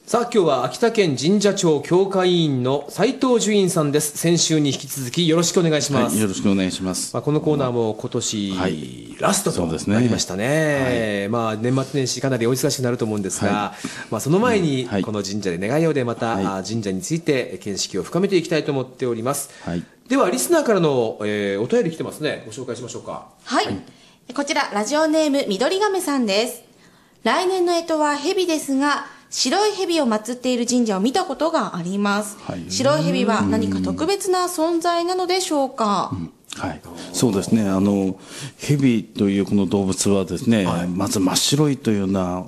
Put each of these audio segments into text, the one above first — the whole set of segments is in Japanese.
さあ今日は秋田県神社庁教会委員の斉藤寿院さんです。先週に引き続きよろしくお願いします。 よろしくお願いします。 このコーナーも今年、ラストとなりましたね。年末年始かなりお忙しくなると思うんですが、その前にこの神社で願いをでまた、神社について見識を深めていきたいと思っております。ではリスナーからの、お便り来てますね。ご紹介しましょうか。 こちらラジオネーム緑亀さんです。来年の干支は蛇ですが、白い蛇を祀っている神社を見たことがあります。白い蛇は何か特別な存在なのでしょうか。 そうですね。蛇というこの動物はですね、まず真っ白いというの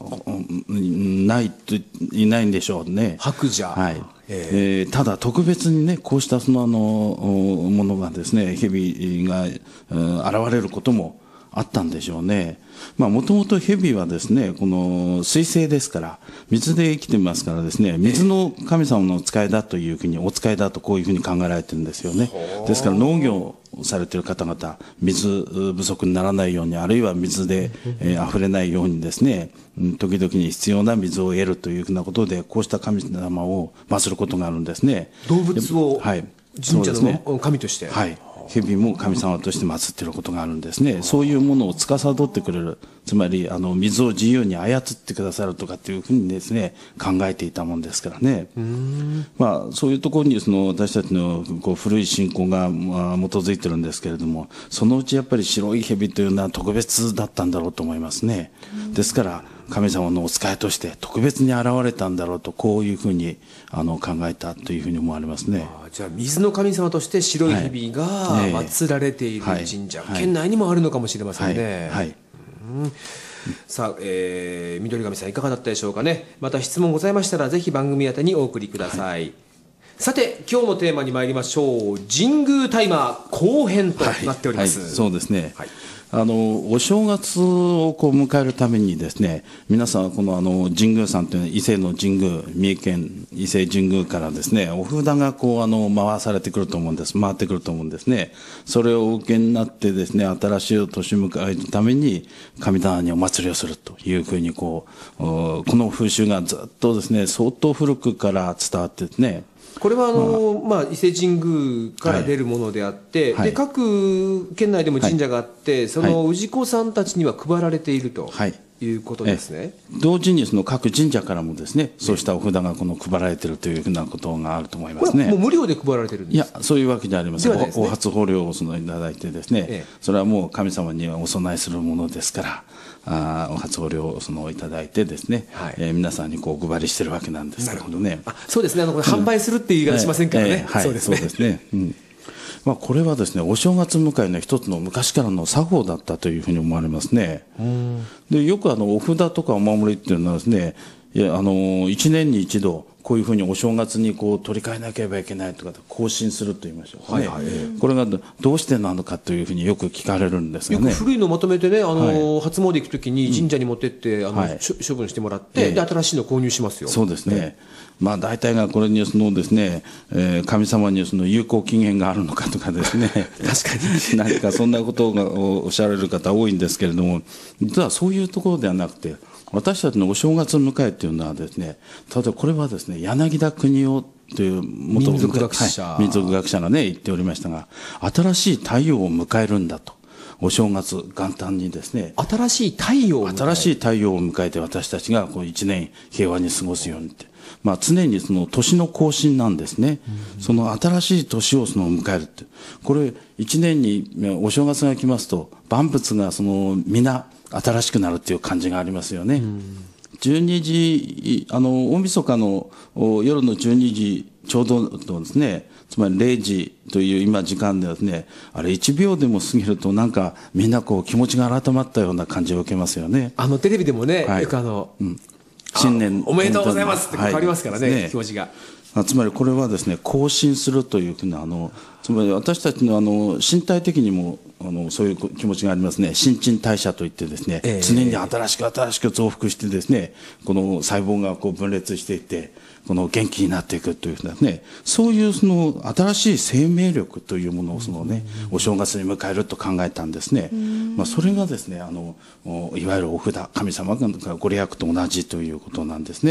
はいないんでしょうね。 白蛇。 ただ特別にね、こうしたそのものがですね、蛇が現れることもあったんでしょうね。もともと蛇はですね、この水生ですから水で生きてますからですね、水の神様の使いだというふうに、お使いだとこういうふうに考えられてるんですよね。ですから農業をされている方々、水不足にならないように、あるいは水で溢れないようにですね、時々に必要な水を得るというふうなことで、こうした神様を祀ることがあるんですね。 動物を神社の神として。 蛇も神様として祀っていることがあるんですね。そういうものを司ってくれる、つまり水を自由に操ってくださるとかっていうふうにですね、考えていたもんですからね。そういうところに私たちの古い信仰が基づいてるんですけれども、そのうちやっぱり白い蛇というのは特別だったんだろうと思いますね。ですから神様のお使いとして特別に現れたんだろうと、こういうふうに考えたというふうに思われますね。 じゃあ水の神様として白い蛇が祀られている神社、県内にもあるのかもしれませんね。さあ、緑神さんいかがだったでしょうかね。また質問ございましたらぜひ番組宛てにお送りください。さて今日のテーマに参りましょう。神宮大麻後編となっております。 そうですね。お正月を迎えるためにですね、皆さんこの神宮さんというのは伊勢の神宮、三重県伊勢神宮からですね、お札が回されてくると思うんです。回ってくると思うんですね。それをお受けになってですね、新しいお年を迎えるために神棚にお祭りをするというふうにこの風習がずっとですね、相当古くから伝わってですね。 これは伊勢神宮から出るものであって、で各県内でも神社があって、その氏子さんたちには配られているということですね。 同時に各神社からもですね、そうしたお札が配られているというふうなことがあると思いますね。 これもう無料で配られてるんですか？ いや、そういうわけじゃありません。お初法料をいただいてですね、それはもう神様にはお供えするものですから、お初法料をいただいてですね、皆さんにお配りしてるわけなんですけどね。 そうですね。販売するっていう言い方しませんからね。 そうですね。これはですね、お正月迎えの一つの昔からの作法だったというふうに思われますね。で、よくお札とかお守りっていうのはですね、1年に一度こういうふうにお正月に取り替えなければいけないとか更新すると言いましょうね。これがどうしてなのかというふうによく聞かれるんですがね。 よく古いのをまとめてね、初詣行くときに神社に持ってって処分してもらって、で新しいの購入しますよ。 そうですね。大体がこれにですね、神様に有効期限があるのかとかですね。 確かに何かそんなことがおっしゃられる方多いんですけれども、実はそういうところではなくて、私たちのお正月の迎えというのはですね、例えばこれはですね、柳田国男という民族学者、 民族学者がね言っておりましたが、新しい太陽を迎えるんだと。お正月元旦にですね、 新しい太陽を迎えて私たちが一年平和に過ごすようにって、常に年の更新なんですね。その新しい年を迎えるって、これ一年にお正月が来ますと万物が皆新しくなるっていう感じがありますよね。12時大晦日の夜の12時ちょうどですね、つまり0時という今時間ではですね、あれ1秒でも過ぎるとなんかみんな気持ちが改まったような感じを受けますよね。 テレビでもね、よく新年おめでとうございますって変わりますからね、気持ちが。 つまりこれはですね、更新するというふうなつまり私たちの身体的にもそういう気持ちがありますね。新陳代謝といってですね、常に新しく増幅してですね、この細胞が分裂していって元気になっていくというふうなね、そういう新しい生命力というものをお正月に迎えると考えたんですね。それがですね、いわゆるお札、神様がご利益と同じということなんですね。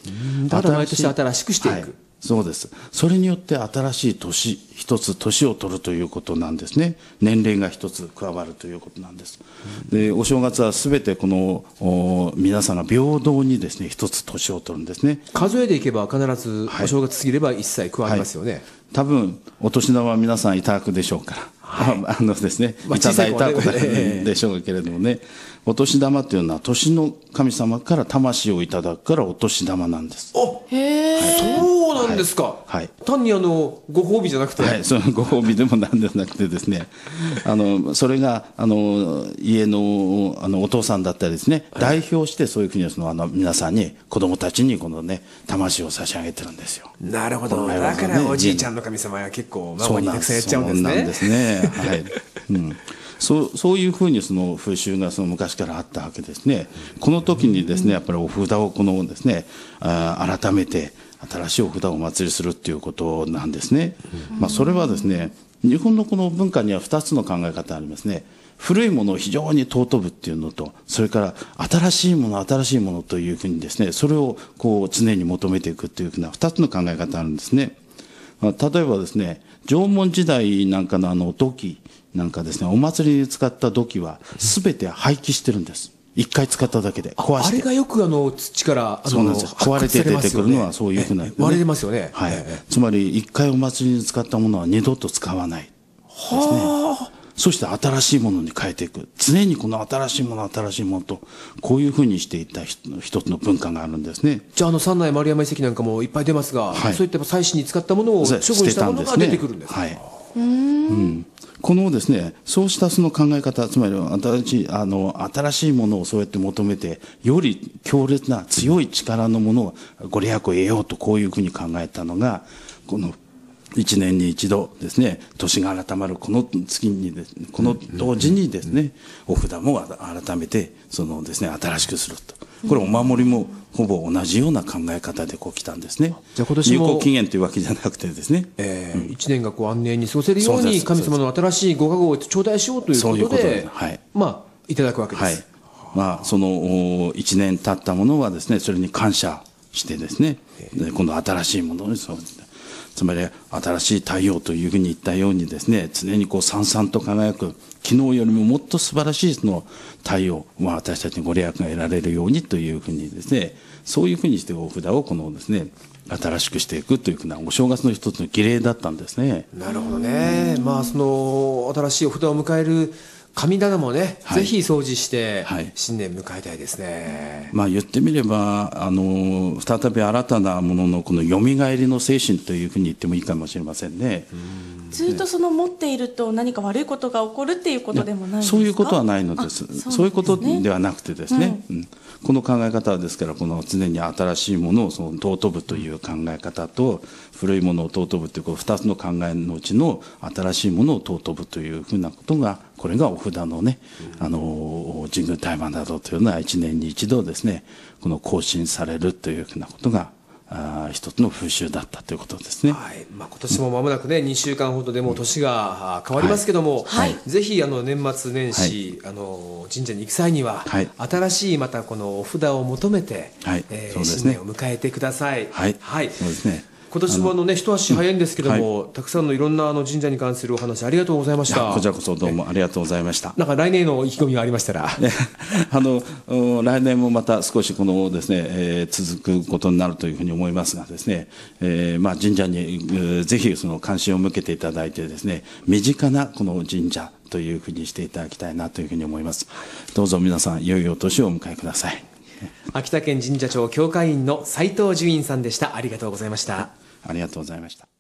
だから毎年新しくしていく、 はい、そうです。それによって新しい年、一つ年を取るということなんですね。年齢が一つ加わるということなんです。で、お正月はすべてこの皆さんが平等にですね、一つ年を取るんですね。 数えでいけば必ずお正月過ぎれば一切加わりますよね。はい、 多分お年玉は皆さんいただくでしょうから。はい、ですね、いただいたことでしょうけれどもね、お年玉というのは年の神様から魂をいただくからお年玉なんです。 へー、そうなんですか。 はい、 単にご褒美じゃなくて、 はい、そのご褒美でもなんでなくてですね、それが家のお父さんだったりですね、代表してそういうふうに皆さんに子供たちにこのね魂を差し上げてるんですよ。 なるほど。だからおじいちゃんの神様は結構孫にたくさんやっちゃうんですね。 そうなんですね。はい。そういうふうにその風習が昔からあったわけですね。この時にですね、やっぱりお札をですね、改めて新しいお札をお祭りするっていうことなんですね。それはですね、日本のこの文化には2つの考え方ありますね。古いものを非常に尊ぶっていうのと、それから新しいものというふうにですね、それを常に求めていくっていうふうな2つの考え方あるんですね。例えばですね、縄文時代なんかの土器なんかですね、お祭りに使った土器は全て廃棄してるんです。一回使っただけで壊して。 あれがよく土からそうなんです。壊れて出てくるのはそういうふうな、 割れてますよね。 はい。つまり一回お祭りに使ったものは二度と使わないですね。そして新しいものに変えていく。常にこの新しいものとこういうふうにしていった一つの文化があるんですね。 じゃあ三内丸山遺跡なんかもいっぱい出ますが、はい、そういった祭祀に使ったものを処分したものが出てくるんですか。はい。 このですね、そうしたその考え方、つまり新しいものをそうやって求めて、より強烈な強い力のものをご利益を得ようとこういうふうに考えたのが、この1年に一度ですね、年が改まるこの月にこの同時にですね、お札も改めてですね、新しくすると。これお守りもほぼ同じような考え方で来たんですね。 じゃあ今年も有効期限というわけじゃなくてですね、 1年が安寧に過ごせるように神様の新しいご加護を頂戴しようということで、いただくわけです。 はい。その1年経ったものはですね、それに感謝してですね、今度新しいものにつまり新しい太陽というふうに言ったようにですね、常にさんさんと輝く、昨日よりももっと素晴らしいその太陽、私たちにご利益が得られるようにというふうにですね、そういうふうにしてお札をですね、新しくしていくというふうなお正月の一つの儀礼だったんですね。 なるほどね。その新しいお札を迎える神棚もね、ぜひ掃除して新年迎えたいですね。 言ってみれば再び新たなもののこの蘇りの精神というふうに言ってもいいかもしれませんね。 ずっと持っていると何か悪いことが起こるっていうことでもないんですか？ そういうことはないのです。そういうことではなくてですね、この考え方はですから、この常に新しいものを尊ぶという考え方と、古いものを尊ぶというこの2つの考えのうちの新しいものを尊ぶというふうなことが、これがお札のね、神宮大麻などというのは1年に一度ですね、この更新されるというふうなことが一つの風習だったということですね。 はい。今年も間もなくね、2週間ほどでもう年が変わりますけども、ぜひ年末年始、神社に行く際には、新しいまたこのお札を求めて、新年を迎えてください。 はい。そうですね。 今年も一足早いんですけども、たくさんのいろんな神社に関するお話ありがとうございました。 こちらこそどうもありがとうございました。 なんか来年の意気込みがありましたら来年もまた少しですね、続くことになるというふうに思いますがですね、神社にぜひ関心を向けていただいてですね、身近なこの神社というふうにしていただきたいなというふうに思います。どうぞ皆さん良いお年をお迎えください。 秋田県神社庁教会員の斉藤純院さんでした。ありがとうございました。 ありがとうございました。